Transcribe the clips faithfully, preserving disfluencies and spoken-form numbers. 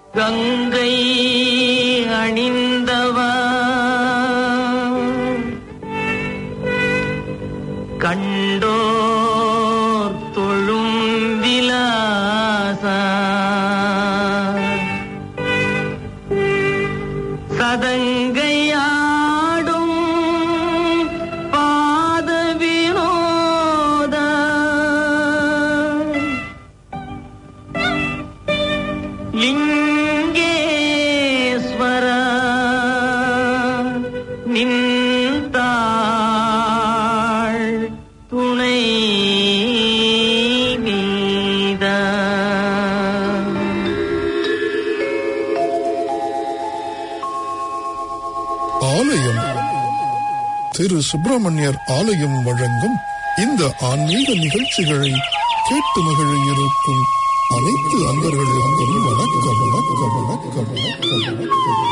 கங்கை அணிந்தவா கண்டோர் தொழும் விலாசா சதங்கையாடும் பாத வினோத லிங்கேஸ்வர நின்றாள் துணை நீத. ஆலயம் திரு சுப்பிரமணியர் ஆலயம் வழங்கும் இந்த ஆன்மீக நிகழ்ச்சிகளை கேட்டு மகிழ இருக்கும் அனைத்து அன்பர்களுக்கும் வணக்கம் வணக்கம் வணக்கம் வணக்கம் வணக்கம்.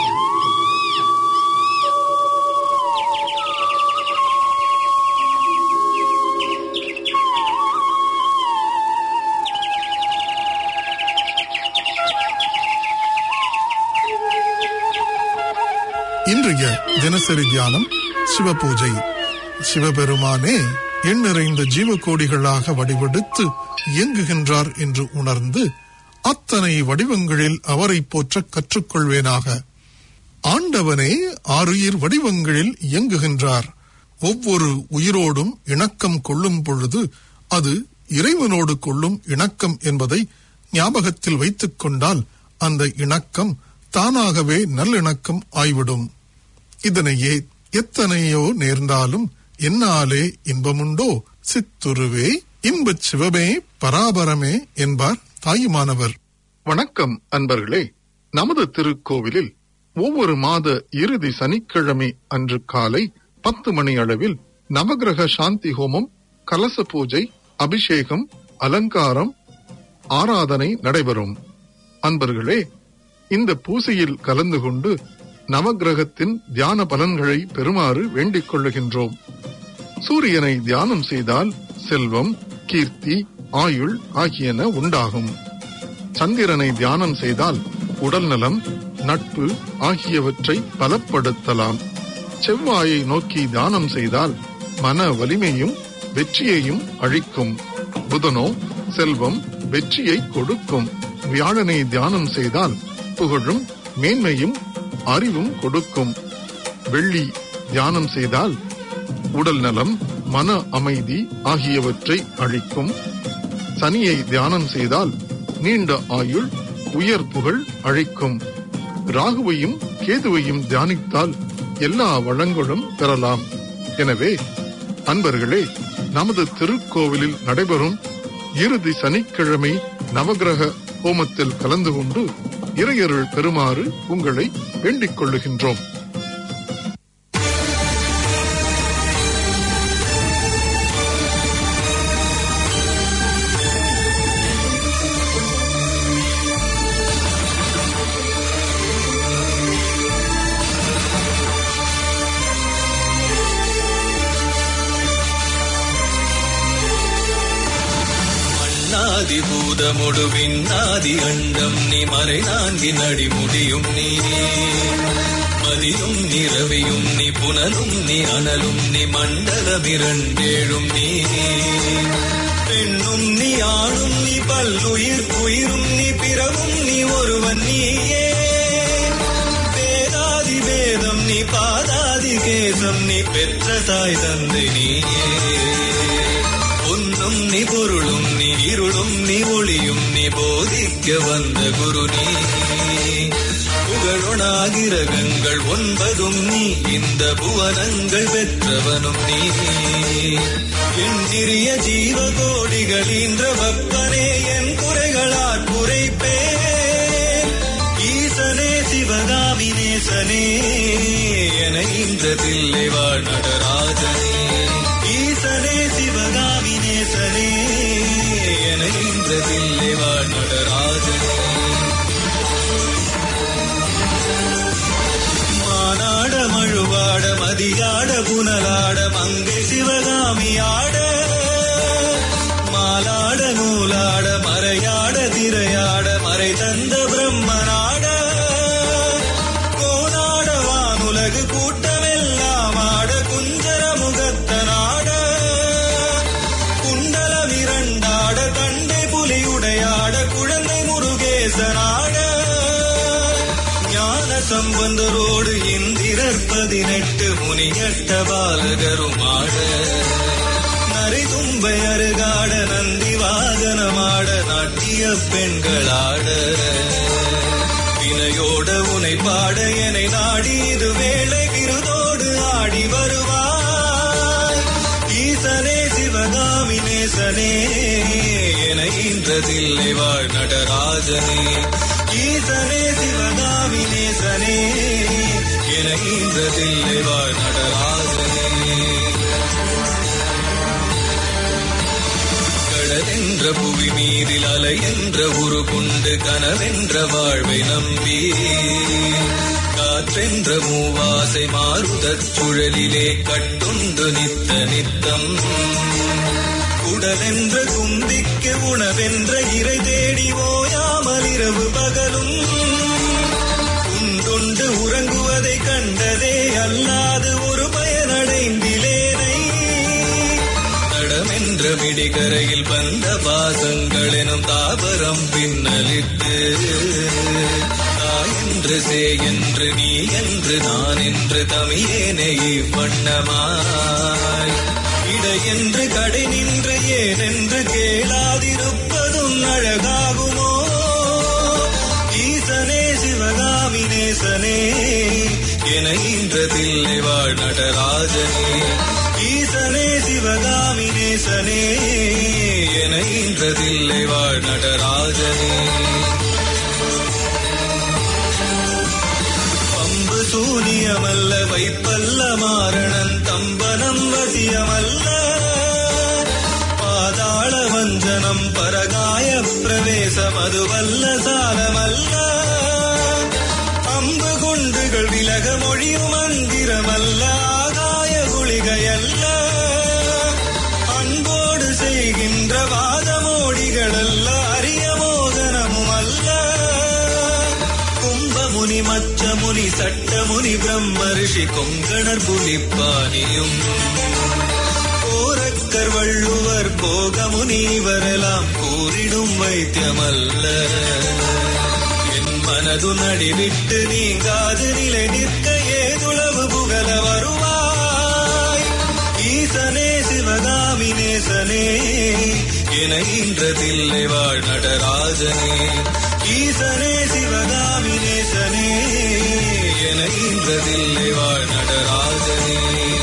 இன்றைய தினசரி தியானம் சிவபூஜை. சிவபெருமானே எண் நிறைந்த ஜீவகோடிகளாக வடிவெடுத்து இயங்குகின்றார் என்று உணர்ந்து அத்தனை வடிவங்களில் அவரை போற்ற கற்றுக்கொள்வேனாக. ஆண்டவனே ஆறுயிர் வடிவங்களில் இயங்குகின்றார். ஒவ்வொரு உயிரோடும் இணக்கம் கொள்ளும் பொழுது அது இறைவனோடு கொள்ளும் இணக்கம் என்பதை ஞாபகத்தில் வைத்துக் கொண்டால் அந்த இணக்கம் தானாகவே நல்லிணக்கம் ஆய்விடும். இதனையே எத்தனையோ நேர்ந்தாலும் என்னாலே இன்பமுண்டோ சித்துருவே இன்பச் சிவமே பராபரமே என்பார் தாயுமானவர். வணக்கம் அன்பர்களே. நமது திருக்கோவிலில் ஒவ்வொரு மாத இறுதி சனிக்கிழமை அன்று காலை பத்து மணி அளவில் நவகிரக சாந்தி ஹோமம், கலச பூஜை, அபிஷேகம், அலங்காரம், ஆராதனை நடைபெறும். அன்பர்களே, இந்த பூசையில் கலந்து கொண்டு நவகிரகத்தின் தியான பலன்களை பெறுமாறு வேண்டிக் கொள்ளுகின்றோம். சூரியனை தியானம் செய்தால் செல்வம், கீர்த்தி, ஆயுள் ஆகியன உண்டாகும். சந்திரனை தியானம் செய்தால் உடல் நலம், நட்பு ஆகியவற்றை பலப்படுத்தலாம். செவ்வாயை நோக்கி தியானம் செய்தால் மன வலிமையும் வெற்றியையும் அளிக்கும். புதனோ செல்வம், வெற்றியை கொடுக்கும். வியாழனை தியானம் செய்தால் புகழும் மேன்மையும் அறிவும் கொடுக்கும். வெள்ளி தியானம் செய்தால் உடல் நலம், மன அமைதி ஆகியவற்றை அளிக்கும். சனியை தியானம் செய்தால் நீண்ட ஆயுள், உயர் புகழ் அளிக்கும். ராகுவையும் கேதுவையும் தியானித்தால் எல்லா வளங்களும் பெறலாம். எனவே அன்பர்களே, நமது திருக்கோவிலில் நடைபெறும் இறுதி சனிக்கிழமை நவகிரக ஹோமத்தில் கலந்து கொண்டு இறையருள் பெறுமாறு உங்களை வேண்டிக் கொள்ளுகின்றோம். பூதமுடு விண்ணாதி அண்டம் நீ மறை நான்கின் அடிமுடியும் நீ மதியும் நீ ரவியும் நீ புனலும் நீ அனலும் நீ மண்டலம் இரண்டேழும் நீ பெண்ணும் நீ ஆணும் நீ பல்லுயிர் உயிரும் நீ பிறவும் நீ ஒருவன் நீயே வேதாதி வேதம் நீ பாதாதி கேசம் நீ பெற்ற தாய் தந்தை நீயே பொன்னும் நீ பொருளும் நீ இருளும் நீ ஒளியும் நீ போதிக்க வந்த குரு நீ புகழொணாகிரகங்கள் ஒன்பதும் நீ இந்த புவனங்கள் பெற்றவனும் நீ எண்ணிறிய ஜீவகோடிகள் ஈன்ற வப்பனே என் குறைகளால் குறைப்பே ஈசனே சிவகாமி நேசனே என இந்த தில்லை வாழ் நடராஜனே ஈசனே சிவகாமி நேசனே என இந்த தில்லை வாழ் நடராஜனே மானாட மழுவாட மதியாட புனலாட மங்கை சிவகாமியாட மாலாட நூலாட மறையாட திரையாட மறை தந்த வந்த பிரம்மனாட கோனாட வானுலகு கூட்டமெல்லாம் ஆட குஞ்சர முகத்தனாட குண்டலம் இரண்டாட தண்டை புலியுடையாட குழந்தை முருகேசனாட ஞான சம்பந்தரோடு இந்திரர் பதினெட்டு முனியட்ட பாலகருமாட நரி தும்பை அருகாட நந்தி வாகனமாட நாட்டிய பெண்களாட வினையோட உனை பாட என நாடி இது வேளை விருதோடு ஆடி வருவாய் ஈசனே சிவகாமி நேசனே என இன்றதில்லை வாழ் நடராஜனே ஈசனே சிவகாமி நேசனே என இன்றதில்லை வாழ் நடராஜனே கடலென்ற புவி மீதில் அலை என்ற உரு கொண்டு கனவென்ற வாழ்வை நம்பி காற்றென்ற மூவாசை மாறுதற் சுழலிலே கட்டுண்டு நித்த நித்தம் உடலென்ற குந்திக்கு உணவென்ற இறை தேடி ஓயாமல் இரவு பகலும் உண்டுண்டு உறங்குவதை கண்டதே அல்லாது ஒரு பயனடைந்திலேனை தடமென்ற மிடிகரையில் வந்த பாசங்கள் எனும் தாபரம் பின்னலிட்டு தாயென்று சே என்று நீ என்று நான் என்று தமியேனை வண்ணமாய் இடையென்று கடை நின்று ஏனென்று கேளாதிருப்பதும் அழகாகுமோ ஈசனே சிவகாமி நேசனே என இன்றதில்லை வாழ் நடராஜனே ஈசனே சிவகாமி நேசனே என இன்றதில்லை வாழ் நடராஜனே பம்பு சூனியமல்ல வைப்பல்ல மாரணன் தம்பனம் வசியமல்ல பாதாள வஞ்சனம் பரகாய பிரவேசம் அதுவல்ல சாலமல்ல அம்பு குண்டுகள் விலக மொழியும் மந்திரமல்ல ஆகாய குளிகையல்ல அன்போடு செய்கின்ற வாதமோடிகளல்ல அரிய மோகனமும் அல்ல கும்பமுனி மச்சமுனி சட்டமுனி பிரம்ம ரிஷி கொங்கணர் புலிப்பானியும் கோரக்கர் வள்ளுவர் போகமுனிவரெல்லாம் கூறிடும் வைத்தியமல்ல என் மனது நடிவிட்டு நீங்காது நிலை நிற்க ஏதுளவு புகழ வருவாய் ஈசனே சிவகாமி நேசனே என இன்றதில்லை வாழ் நடராஜனே ஈசனே சிவகாமி நேசனே என இன்றதில்லை வாழ் நடராஜனே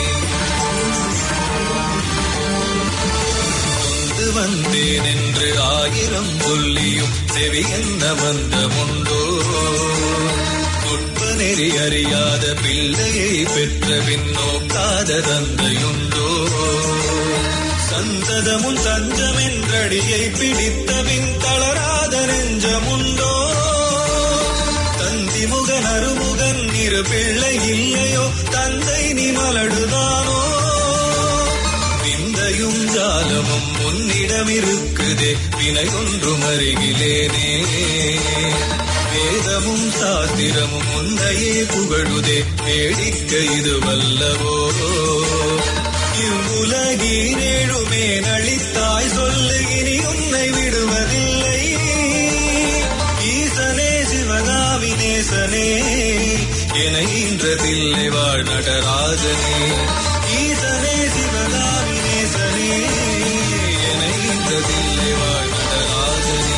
சொந்து வந்தேன் என்று ஆயிரம் சொல்லியும் செவி என்ன வந்த முண்டோ குட்ப நெறி அறியாத பிள்ளையை பெற்ற பின் நோக்காத தந்தையுண்டோ சந்ததமும் தஞ்சமென்றடியை பிடித்த பின் தளராத நெஞ்சமுண்டோ தந்தி முகன் அருமுகன் இரு பிள்ளை இல்லையோ தந்தை நீ மலடுதானோ விந்தையும் ஜாலமும் உன்னிடம் இருக்குதே வினை ஒன்றும் அருகிலேனே வேதமும் சாத்திரமும் உன்னையே புகழுதே வேடிக்கை இது வல்லவோ இவ்வுலகீரேழுமே நளித்தாய் சொல்லு இனி உன்னை விடுவதில்லை ஈசனே சிவகாமி நேசனே என இன்றதில்லை வாழ் நடராஜனே ஈசனே சிவகாமி நேசனே என இன்றதில்லை வாழ் நடராஜனே.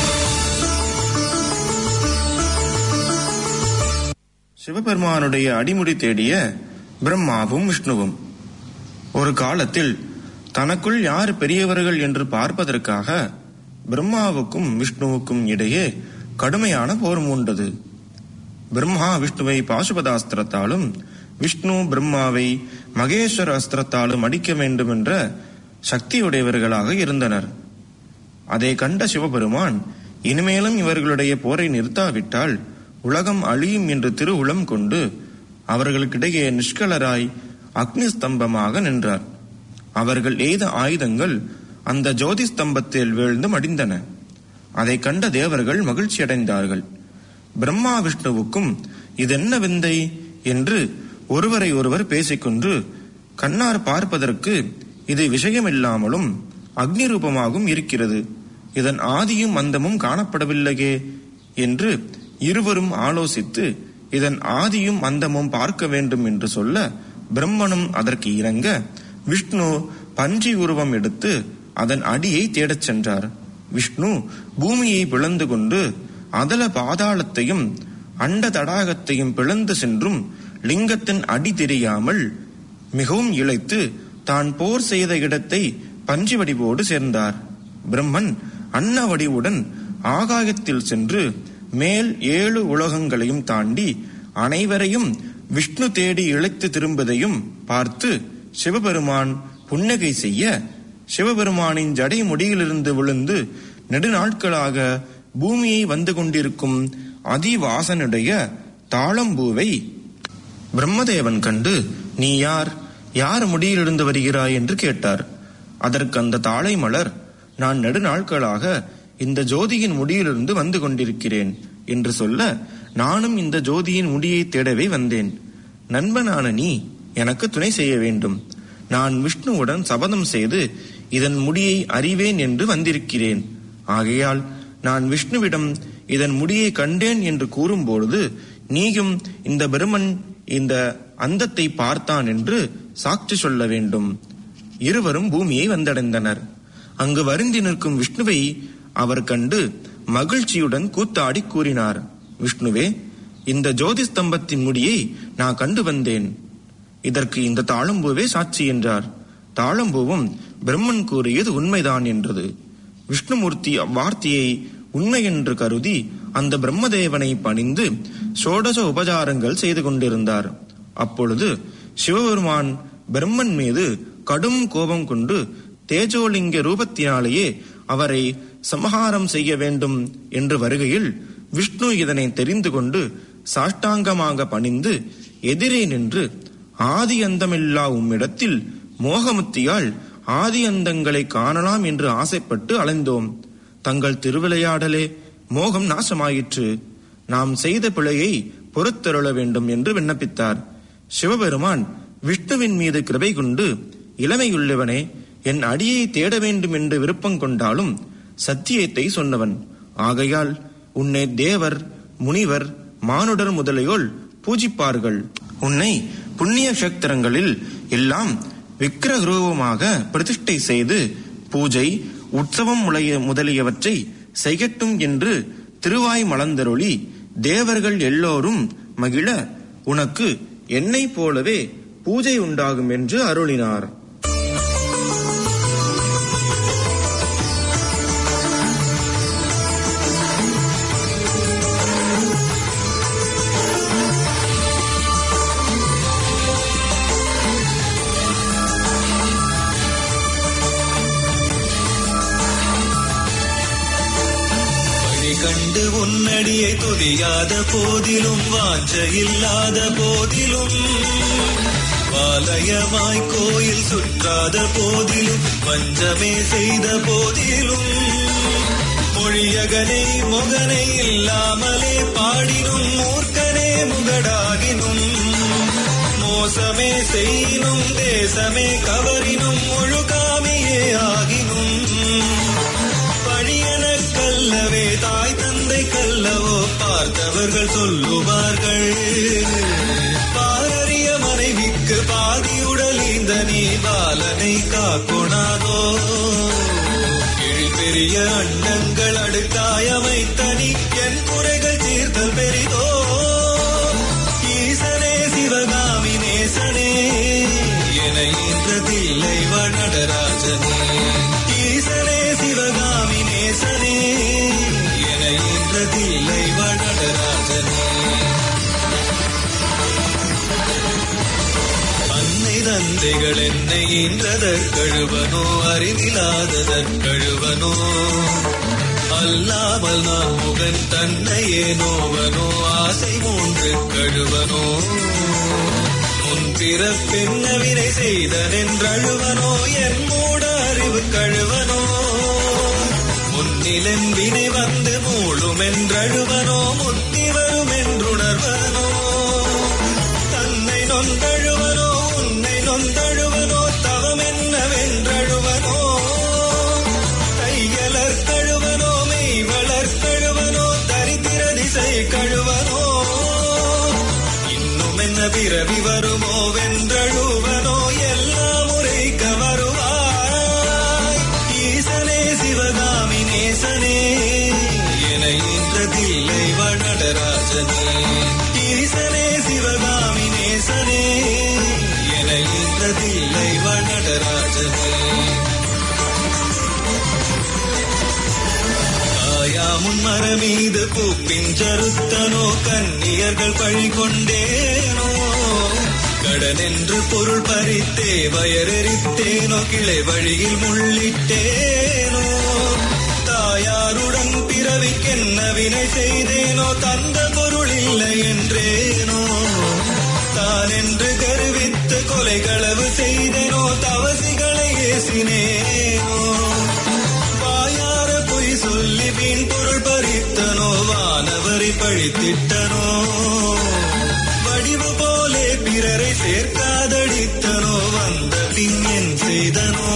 சிவபெருமானுடைய அடிமுடி தேடிய பிரம்மாவும் விஷ்ணுவும் ஒரு காலத்தில் தனக்குள் யார் பெரியவர்கள் என்று பார்ப்பதற்காக பிரம்மாவுக்கும் விஷ்ணுவுக்கும் இடையே கடுமையான போர் மூண்டது. பிரம்மா விஷ்ணுவை பாசுபதாஸ்திரத்தாலும் விஷ்ணு பிரம்மாவை மகேஸ்வர அஸ்திரத்தாலும் அடிக்க வேண்டும் என்ற சக்தியுடையவர்களாக இருந்தனர். அதை கண்ட சிவபெருமான் இனிமேலும் இவர்களுடைய போரை நிறுத்தாவிட்டால் உலகம் அழியும் என்று திருவுளம் கொண்டு அவர்களுக்கிடையே நிஷ்கலராய் அக்னி ஸ்தம்பமாக நின்றார். அவர்கள் எய்த ஆயுதங்கள் அந்த ஜோதி ஸ்தம்பத்தில் வீழ்ந்து மடிந்தன. அதை கண்ட தேவர்கள் மகிழ்ச்சியடைந்தார்கள். பிரம்மா விஷ்ணுவுக்கும் இதென்ன விந்தை என்று ஒருவரை ஒருவர் பேசிக்கொண்டு, கண்ணார் பார்ப்பதற்கு இது விஷயமில்லாமலும் அக்னி ரூபமாகவும் இருக்கிறது, இதன் ஆதியும் அந்தமும் காணப்படவில்லையே என்று இருவரும் ஆலோசித்து இதன் ஆதியும் அந்தமும் பார்க்க வேண்டும் என்று சொல்ல, பிரம்மனும் அதற்கு இறங்க விஷ்ணு பன்றி உருவம் எடுத்து அதன் அடியை தேடச் சென்றார். விஷ்ணு பூமியை பிளந்து கொண்டு அதல பாதாளத்தையும் அண்ட தடாகத்தையும் பிளந்து சென்றும் லிங்கத்தின் அடி தெரியாமல் மிகவும் இளைத்து தான் போர் செய்த இடத்தை பன்றி வடிவோடு சேர்ந்தார். பிரம்மன் அன்ன வடிவுடன் ஆகாயத்தில் சென்று மேல் ஏழு உலகங்களையும் தாண்டி அனைவரையும் விஷ்ணு தேடி இழைத்து திரும்பதையும் பார்த்து சிவபெருமான் புன்னகை செய்ய, சிவபெருமானின் ஜடை முடியிலிருந்து விழுந்து நெடுநாட்களாக பூமியை வந்து கொண்டிருக்கும் அதிவாசனுடைய தாளம்பூவை பிரம்மதேவன் கண்டு, நீ யார், யார் முடியிலிருந்து வருகிறாய் என்று கேட்டார். அதற்கு அந்த தாழை மலர், நான் நெடுநாட்களாக இந்த ஜோதியின் முடியிலிருந்து வந்து கொண்டிருக்கிறேன் என்று சொல்ல, நானும் இந்த ஜோதியின் முடியை தேடவே வந்தேன். நண்பனான நீ எனக்கு துணை செய்ய வேண்டும். நான் விஷ்ணுவுடன் சபதம் செய்து இதன் முடியை அறிவேன் என்று வந்திருக்கிறேன். ஆகையால் நான் விஷ்ணுவிடம் இதன் முடியை கண்டேன் என்று கூறும்பொழுது நீயும் இந்த பிரம்மன் இந்த அந்தத்தை பார்த்தான் என்று சாட்சி சொல்ல வேண்டும். இருவரும் பூமியை வந்தடைந்தனர். அங்கு வருந்தி நிற்கும் விஷ்ணுவை அவர் கண்டு மகிழ்ச்சியுடன் கூத்தாடி கூறினார், விஷ்ணுவே, இந்த ஜோதி ஸ்தம்பத்தின் முடியை நான் கண்டு வந்தேன். இதற்கு இந்த தாளம்பூவே சாட்சி என்றார். தாளம்பூவும் பிரம்மன் கூறியது உண்மைதான் என்றது. விஷ்ணுமூர்த்தி அவ்வார்த்தையை உண்மை என்று கருதி அந்த பிரம்மதேவனை பணிந்து சோடச உபசாரங்கள் செய்து கொண்டிருந்தார். அப்பொழுது சிவபெருமான் பிரம்மன் மீது கடும் கோபம் கொண்டு தேஜோலிங்க ரூபத்தினாலேயே அவரை சமஹாரம் செய்ய வேண்டும் என்று வருகையில், விஷ்ணு இதனை தெரிந்து கொண்டு சாஷ்டாங்கமாக பணிந்து எதிரே நின்று, ஆதி அந்தமில்லா உம்மிடத்தில் மோகமுத்தியால் ஆதி அந்தங்களை காணலாம் என்று ஆசைப்பட்டு அலைந்தோம். தங்கள் திருவிளையாடலே மோகம் நாசமாயிற்று. நாம் செய்த பிழையை பொறுத்தருள வேண்டும் என்று விண்ணப்பித்தார். சிவபெருமான் விஷ்ணுவின் மீது கிருபை கொண்டு, இளமையுள்ளவனே, என் அடியை தேட வேண்டும் என்று விருப்பம் கொண்டாலும் சத்தியத்தை சொன்னவன். ஆகையால் உன்னை தேவர், முனிவர், மானுடர் முதலியோர் பூஜிப்பார்கள். உன்னை புண்ணிய கஷேத்திரங்களில் எல்லாம் விக்கிரக ரூபமாக பிரதிஷ்டை செய்து பூஜை, உற்சவம் முதலியவற்றை செய்யட்டும் என்று திருவாய் மலர்ந்தருளி தேவர்கள் எல்லோரும் மகிழ உனக்கு என்னை போலவே பூஜை உண்டாகும் என்று அருளினார். கண்டு உன்னடியை துதியாத போதிலும் வாஞ்ச இல்லாத போதிலும் வாலயமாய் கோயில் சுற்றாத போதிலும் பஞ்சமே செய்த போதிலும் மொழியகனை முகனை இல்லாமலே பாடினும் மூர்க்கனே முகடாகினும் மோசமே செய்யினும் தேசமே கவரினும் முழுகாமியே ஆகினும் பழியன கல்லவே தாய் தந்தை கல்லவோ பார்த்தவர்கள் சொல்லுவார்கள். பாரறிய மனைவிக்கு பாதியுடல் இந்த நீ பாலனை காக்கொணாதோ. பெரிய அண்டங்கள் அடுக்காயமைத்த நீ என் குறைகள் தீர்த்தல் பெரிதோ. ஈசனே சிவகாமி நேசனே என இன்றதில்லை வனடராஜனே. ஈசனே சிவகாமி நேசனே என இன்றதில்லை வனடராஜனே. அன்னை தந்தைகள் என்னை ஈன்றதற்கழுவனோ அறிவிலாததற்கழுவனோ. அல்லாமல் நான் முகன் தன்னையே நோவனோ ஆசை மூன்று கழுவனோ. முன்பிறப்பென்ன வினை செய்தனென்றழுவனோ என் மூட அறிவு கழுவனோ. முன்னிலன் வினை வந்து மூழும் என்றழுவனோ முத்தி வரும் என்றுணர்வனோ தன்னை நொந்தழுவனோ உன்னை நொந்தழுவனோ தவம் என்னவென்றழுவனோ தையலர் கழுவனோ மெய் வளர் கழுவனோ தரித்திர திசை கழுவனோ இன்னும் என்ன பிறவி வருமோ வென்றழுவனோ எல்லா முறைக்க வருவாய் ஈசனே சிவகாமி நேசனே என இன்றதில்லை வடராஜனே ஈசனே சிவகாமி நேசனே என இன்றதில்லை வடராஜனே ஆயாமுன் மரமீது பூப்பின் சருத்தனோ கன்னியர்கள் பழி கொண்டேனோ கடனென்று பொருள் பறித்தே வயரெறித்தேனோ கிளை வழியில் முள்ளிட்டேனோ தாயாருடன் பிறவிக்கென்ன வினை செய்தேனோ தந்த பொருள் இல்லை என்றேனோ தான் என்று கருவித்து கொலைகளவு செய்தேனோ தவசிகளை ஏசினேனோ வாயார பொய் சொல்லி வீண் பொருள் பறித்தனோ வானவரை பழித்திட்டனோ வடிவு போலே பிறரை சேர்க்காதடித்தனோ வந்த பின் என் செய்தனோ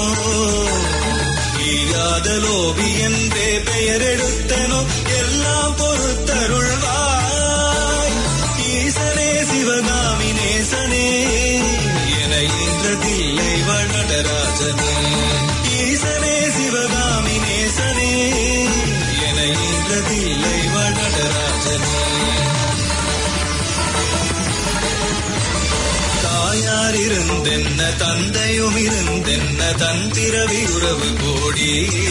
ஈயாத லோபி என்றே பெயர் எடுத்தனோ எல்லாம் பொறுத்தருள்வாய் ஈசனே சிவகாமி நேசனே என இன்றதில்லை வடராஜனே ஈசனே சிவகாமி நேசனே என இன்றதில்லை வடராஜனே தாயார் இருந்தென்ன தந்தையும் இருந்தென்ன தன் பிறவி உறவு கோடி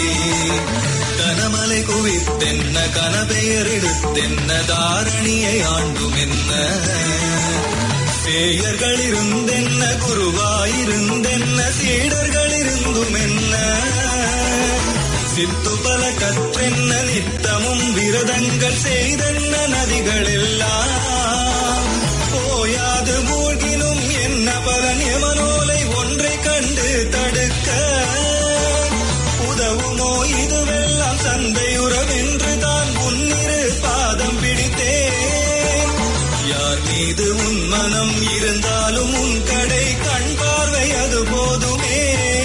கனமலை குவித்தென்ன கனபெயர் எடுத்தென்ன தாரணியை ஆண்டும் என்ன சேயர்கள் இருந்தென்ன குருவாயிருந்தென்ன சீடர்கள் இருந்தும் என்ன சித்து பல கற்றென்ன நித்தமும் விரதங்கள் செய்தென்ன நதிகள் எல்லாம் போயாது மூழ்கினும் என்ன பலன் எமனோலை ஒன்றை கண்டு தடுக்க உதவுமோ இதுவெல்லாம் சந்தையுறவென்று தான் முன்னிரு பாதம் பிடித்தேன் யார் மீது உன் மனம் இருந்தாலும் உன் கடை கண் பார்வை அது போதுமே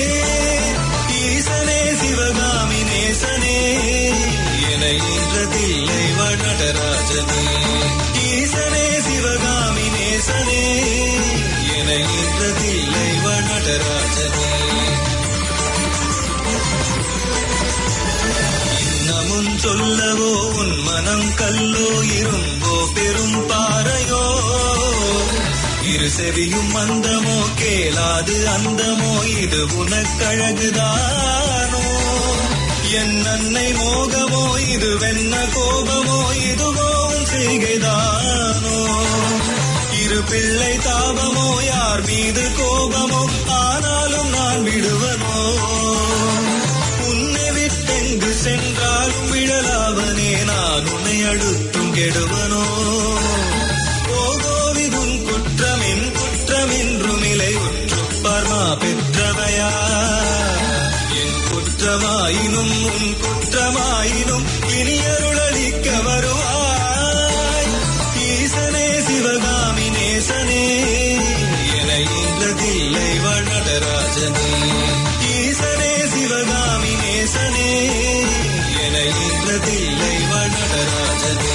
ஈசனே சிவகாமி நேசனே என இன்றதில்லை வடராஜனே ஈசனே சிவகாமி நேசனே என இன்றதில்லை வடராஜனே இன்னமும் சொல்லவோ உன் மனம் கல்லோ இரும்போ பெரும் பாறையோ இரு செவியும் மந்தமோ கேளாது அந்தமோ இது உனக்கழகுதானோ என் அன்னை மோகமோ இது வெண்ண கோபமோ இதுவோ செய்கைதானோ இரு பிள்ளை தாபமோ யார் மீது கோபமோ ஆனாலும் நான் விடுவனோ உன்னை விட்டெங்கு சென்றாலும் விழலாவனே நான் உன்னை அடுத்தும் கெடுவனோ ஓகோவி உன் குற்றம் என் குற்றம் என்றும் இலை உற்றுப்பார்மா பெற்றவையா என் குற்றமாயினும் உன் குற்றமாயினும் இனியருளளிக்க வருவாய் ஈசனே சிவகாமி நேசனே என இன்றதில்லை வடராஜனே ஈசனே சிவகாமி நேசனே என இன்றதில்லை வடராஜனே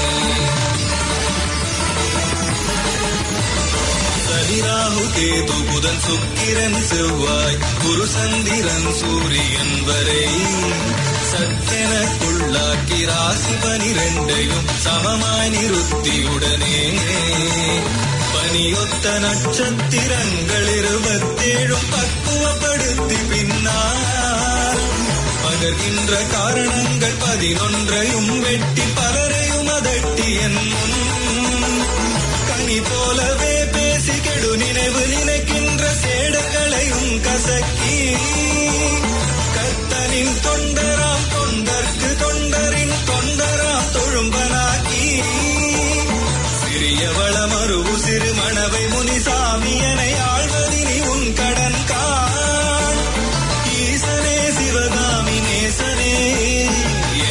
சனிராகு கேது புதன் சுக்கிரன் செவ்வாய் குரு சந்திரன் சூரியன் வரை சத்தெனக்குள்ளாக்கி ராசி பனிரெண்டையும் சமமாய் நிறுத்தியுடனே பனியொத்த நட்சத்திரங்கள் இருபத்தேழும் பக்குவப்படுத்தி பின்னால் பகர்கின்ற காரணங்கள் பதினொன்றையும் வெட்டி பலரையும் அதட்டி என் முன் கனி போலவே பேசி கெடு நினைவு நினைக்கின்ற சேடங்களையும் கசக்கி கர்த்தனின் தொண்டராம் தொண்டர்க்கு தொண்டரின் தொண்டராம் தொழும்பனாக்கி சிறியவள மறுவு சிறு மணவை முனிசாமியனை ஆழ்வதினி உன் கடன் காண் ஈசனே சிவகாமி நேசனே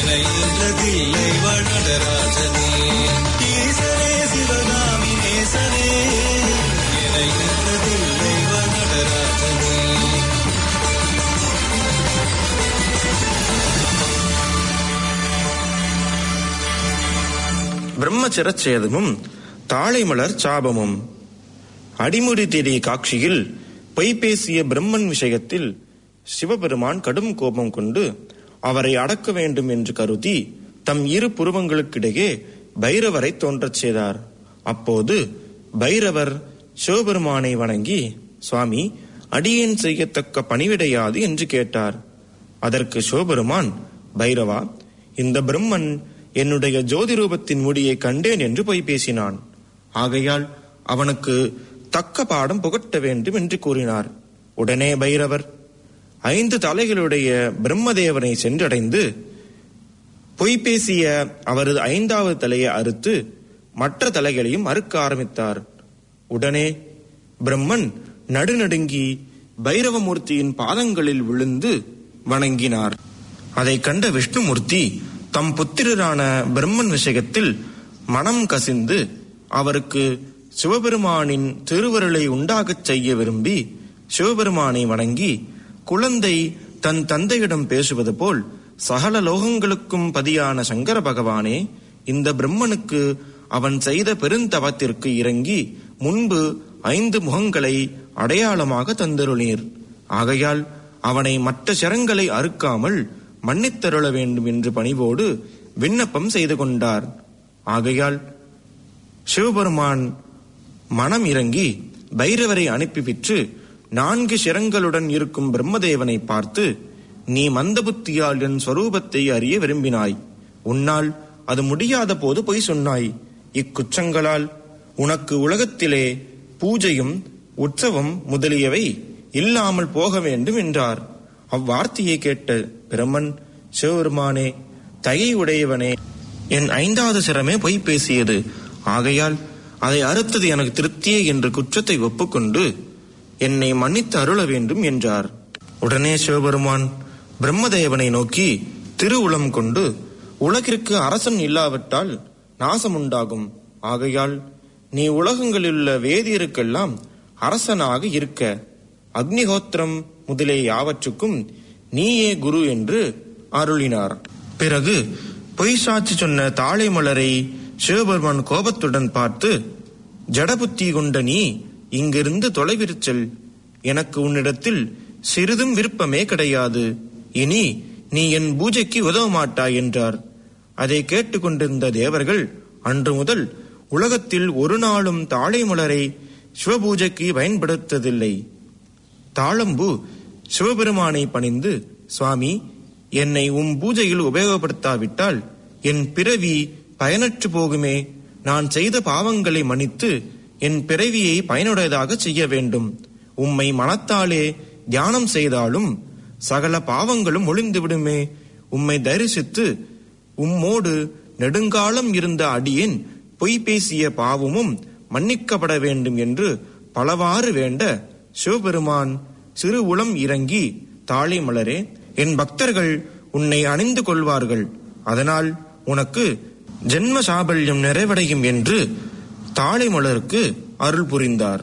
பிரம்மச்சிரச்சேதமும் தாழைமலர் சாபமும். அடிமுடி தேடிய காட்சியில் பொய் பேசிய பிரம்மன் விஷயத்தில் சிவபெருமான் கடும் கோபம் கொண்டு அவரை அடக்க வேண்டும் என்று கருதி தம் இரு புருவங்களுக்கிடையே பைரவரை தோன்றச் செய்தார். அப்போது பைரவர் சிவபெருமானை வணங்கி, சுவாமி, அடியேன் செய்யத்தக்க பணிவிடையாது என்று கேட்டார். அதற்கு சிவபெருமான், பைரவா, இந்த பிரம்மன் என்னுடைய ஜோதி ரூபத்தின் முடியை கண்டேன் என்று பொய் பேசினான். ஆகையால் அவனுக்கு தக்க பாடம் புகட்ட வேண்டும் என்று கூறினார். உடனே பைரவர் ஐந்து தலைகளுடைய பிரம்மதேவனை சென்றடைந்து பொய் பேசிய அவரது ஐந்தாவது தலையை அறுத்து மற்ற தலைகளையும் அறுக்க ஆரம்பித்தார். உடனே பிரம்மன் நடுநடுங்கி பைரவமூர்த்தியின் பாதங்களில் விழுந்து வணங்கினார். அதை கண்ட விஷ்ணுமூர்த்தி தம் புத்திரரான பிரம்மன் விஷயத்தில் மனம் கசிந்து அவருக்கு சிவபெருமானின் திருவருளை உண்டாகச் செய்ய விரும்பி சிவபெருமானை வணங்கி, குழந்தை தன் தந்தையிடம் பேசுவது போல், சகல லோகங்களுக்கும் பதியான சங்கர பகவானே, இந்த பிரம்மனுக்கு அவன் செய்த பெருந்தவத்திற்கு இறங்கி முன்பு ஐந்து முகங்களை அடையாளமாக தந்தருளீர். ஆகையால் அவனை மற்ற சரங்களை அறுக்காமல் மன்னித்தருள வேண்டும் என்று பணிவோடு விண்ணப்பம் செய்து கொண்டார். ஆகையால் சிவபெருமான் மனம் இறங்கி பைரவரை அனுப்பிவிற்று நான்கு சிரங்களுடன் இருக்கும் பிரம்மதேவனை பார்த்து, நீ மந்தபுத்தியால் என் ஸ்வரூபத்தை அறிய விரும்பினாய். உன்னால் அது முடியாத போது பொய் சொன்னாய். இக்குற்றங்களால் உனக்கு உலகத்திலே பூஜையும் உற்சவம் முதலியவை இல்லாமல் போக வேண்டும் என்றார். அவ்வார்த்தையை கேட்ட பிரம்மன், சிவபெருமானே, தயை உடையவனே, என் ஐந்தாவது சிரமே பொய் பேசியது. ஆகையால் அதை அறுத்தது எனக்கு திருப்தியே என்று குற்றத்தை ஒப்புக்கொண்டு என்னை மன்னித்து அருள வேண்டும் என்றார். உடனே சிவபெருமான் பிரம்மதேவனை நோக்கி திருவுளம் கொண்டு, உலகிற்கு அரசன் இல்லாவிட்டால் நாசம் உண்டாகும். ஆகையால் நீ உலகங்களிலுள்ள வேதியருக்கெல்லாம் அரசனாக இருக்க, அக்னிஹோத்திரம் முதலே யாவற்றுக்கும் நீயே குரு என்று அருளினார். பிறகு பொய் சாட்சி சொன்ன தாழை மலரை சிவபெருமான் கோபத்துடன் பார்த்து, ஜடபுத்தி கொண்ட நீ இங்கிருந்து தொலைவிருச்சல். எனக்கு உன்னிடத்தில் சிறிதும் விருப்பமே கிடையாது. இனி நீ என் பூஜைக்கு உதவ மாட்டாய் என்றார். அதை கேட்டுக்கொண்டிருந்த தேவர்கள் அன்று முதல் உலகத்தில் ஒரு நாளும் தாழை மலரை சிவபூஜைக்கு பயன்படுத்ததில்லை. தாழம்பூ சிவபெருமானை பணிந்து, சுவாமி, என்னை உம் பூஜையில் உபயோகப்படுத்தாவிட்டால் என் பிறவி பயனற்று போகுமே. நான் செய்த பாவங்களை மன்னித்து என் பிறவியை பயனுடையதாக செய்ய வேண்டும். உம்மை மனத்தாலே தியானம் செய்தாலும் சகல பாவங்களும் ஒளிந்துவிடுமே. உம்மை தரிசித்து உம்மோடு நெடுங்காலம் இருந்த அடியேன் பொய் பேசிய பாவமும் மன்னிக்கப்பட வேண்டும் என்று பலவாறு வேண்ட சிவபெருமான் சிறு உளம் இறங்கி, தாழை மலரே, என் பக்தர்கள் உன்னை அணிந்து கொள்வார்கள். அதனால் உனக்கு ஜென்ம சாபல்யம் நிறைவடையும் என்று தாழை மலருக்கு அருள் புரிந்தார்.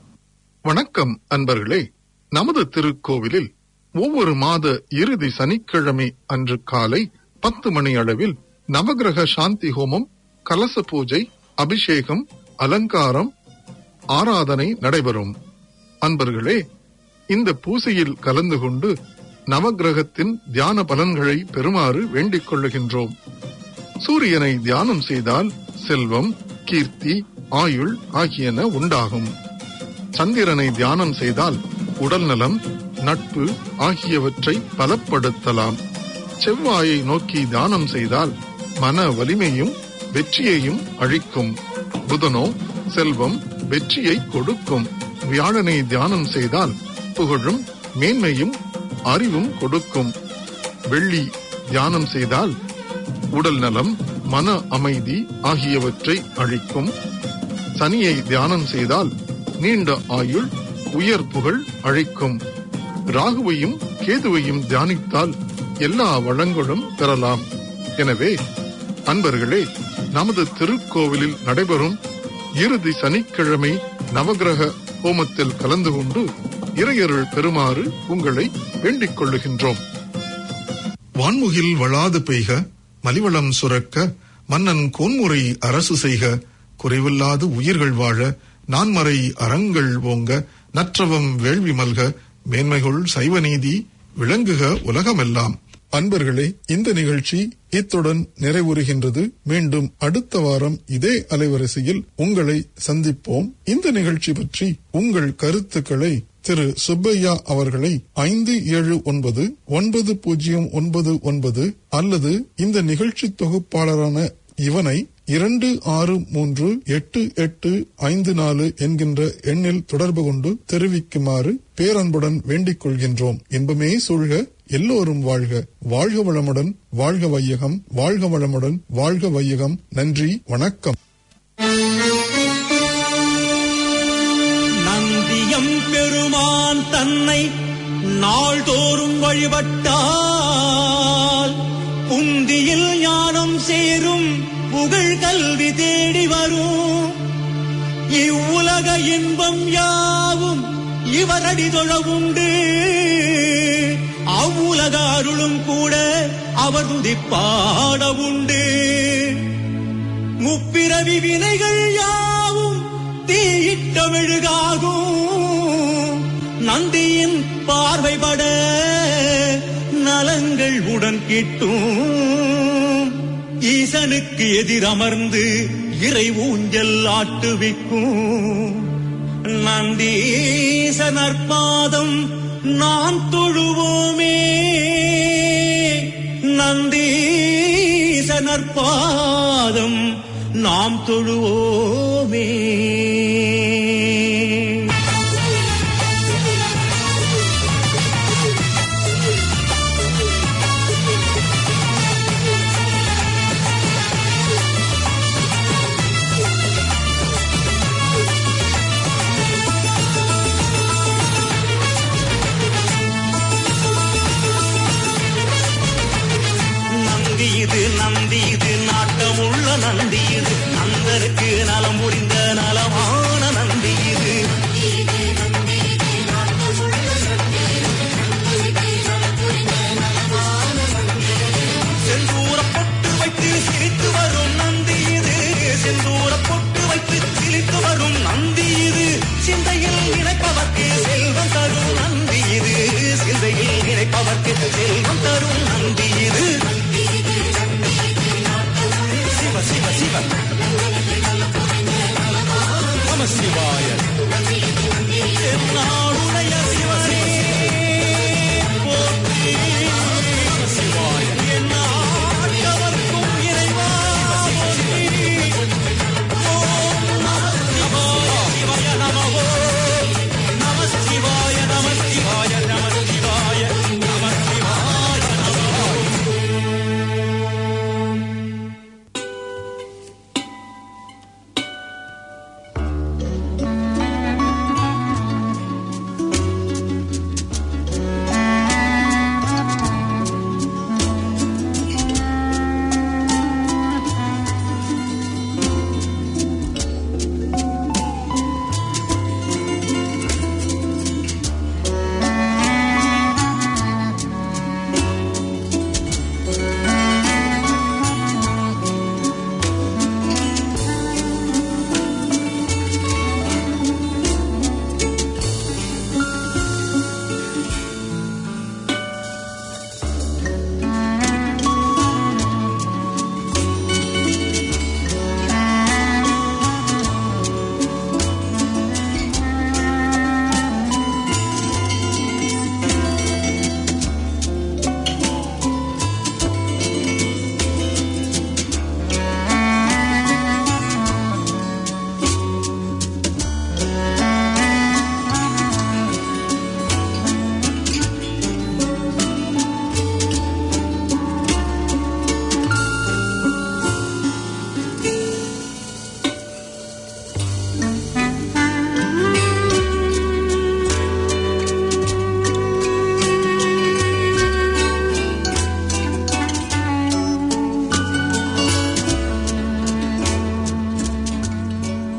வணக்கம் அன்பர்களே. நமது திருக்கோவிலில் ஒவ்வொரு மாத இறுதி சனிக்கிழமை அன்று காலை பத்து மணி அளவில் நவகிரக சாந்தி ஹோமம், கலச பூஜை, அபிஷேகம், அலங்காரம், ஆராதனை நடைபெறும். அன்பர்களே, இந்த பூசையில் கலந்து கொண்டு நவகிரகத்தின் தியான பலன்களை பெறுமாறு வேண்டிக் கொள்ளுகின்றோம். சூரியனை தியானம் செய்தால் செல்வம், கீர்த்தி, ஆயுள் ஆகியன உண்டாகும். சந்திரனை தியானம் செய்தால் உடல் நலம், நட்பு ஆகியவற்றை பலப்படுத்தலாம். செவ்வாயை நோக்கி தியானம் செய்தால் மன வலிமையும் வெற்றியையும் அளிக்கும். புதனோ செல்வம், வெற்றியை கொடுக்கும். வியாழனை தியானம் செய்தால் புகழும், மேன்மையும், அறிவும் கொடுக்கும். வெள்ளி தியானம் செய்தால் உடல் நலம், மன அமைதி ஆகியவற்றை அளிக்கும். சனியை தியானம் செய்தால் நீண்ட ஆயுள், உயர் புகழ் அளிக்கும். ராகுவையும் கேதுவையும் தியானித்தால் எல்லா வளங்களும் பெறலாம். எனவே அன்பர்களே, நமது திருக்கோவிலில் நடைபெறும் இறுதி சனிக்கிழமை நவகிரக ஹோமத்தில் கலந்து கொண்டு இறையருள் பெறுமாறு உங்களை வேண்டிக் கொள்ளுகின்றோம். வான்முகில் வளாது பெய்க, மலிவளம் சுரக்க, மன்னன் கோன்முறை அரசு செய்க, குறைவில்லாது உயிர்கள் வாழ, நான்மறை அறங்கள் ஓங்க, நற்றவம் வேள்வி மல்க, மேன்மைகள் சைவநீதி விளங்குக உலகமெல்லாம். அன்பர்களே, இந்த நிகழ்ச்சி இத்துடன் நிறைவுறுகின்றது. மீண்டும் அடுத்த வாரம் இதே அலைவரிசையில் உங்களை சந்திப்போம். இந்த நிகழ்ச்சி பற்றி உங்கள் கருத்துக்களை திரு சுப்பையா அவர்களை ஐந்து ஏழு ஒன்பது ஒன்பது பூஜ்ஜியம் ஒன்பது ஒன்பது அல்லது இந்த நிகழ்ச்சி தொகுப்பாளரான இவனை இரண்டு ஆறு மூன்று எட்டு எட்டு ஐந்து நாலு என்கின்ற எண்ணில் தொடர்பு கொண்டு தெரிவிக்குமாறு பேரன்புடன் வேண்டிக் கொள்கின்றோம். இன்பமே சூழ்க, எல்லோரும் வாழ்க. வாழ்க வளமுடன், வாழ்க வையகம். வாழ்க வளமுடன், வாழ்க வையகம். நன்றி, வணக்கம். நந்தியம் பெருமான் தன்னை நாள்தோறும் வழிபட்டால் புந்தியில் ஞானம் சேரும், புகழ் கல்வி தேடி வரும். இவ்வுலக இன்பம் யாவும் இவரடி தொழ உண்டு, அவ்வுலக அருளும் கூட அவர் துதிப்பாட உண்டு. முப்பிரவி வினைகள் யாவும் தீயிட்ட மெழுகாகும், நந்தியின் பார்வைப்பட நலங்கள் உடன் கிட்டும். ஈசனுக்கு எதிரமர்ந்து இறை ஊஞ்சல் ஆட்டுவிக்கும். நந்தீசனற்பாதம் நாம் தொழுவோமே, நந்தீசனற்பாதம் நாம் தொழுவோமே.